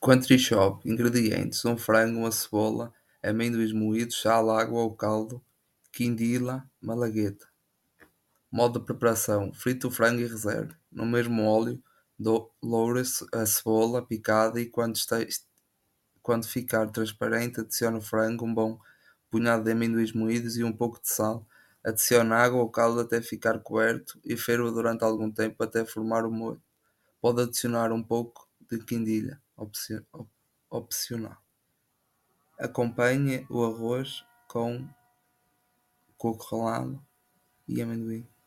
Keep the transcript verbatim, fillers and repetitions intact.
Country Shop. Ingredientes: um frango, uma cebola, amendoins moídos, sal, água ou caldo, quindila, malagueta. Modo de preparação: frite o frango e reserve. No mesmo óleo, do- loure a cebola picada e quando, este- quando ficar transparente, adicione o frango, um bom punhado de amendoins moídos e um pouco de sal. Adicione água ou caldo até ficar coberto e ferva durante algum tempo até formar o molho. Pode adicionar um pouco de quindilha, opci- op- opcional. Acompanhe o arroz com coco ralado e amendoim.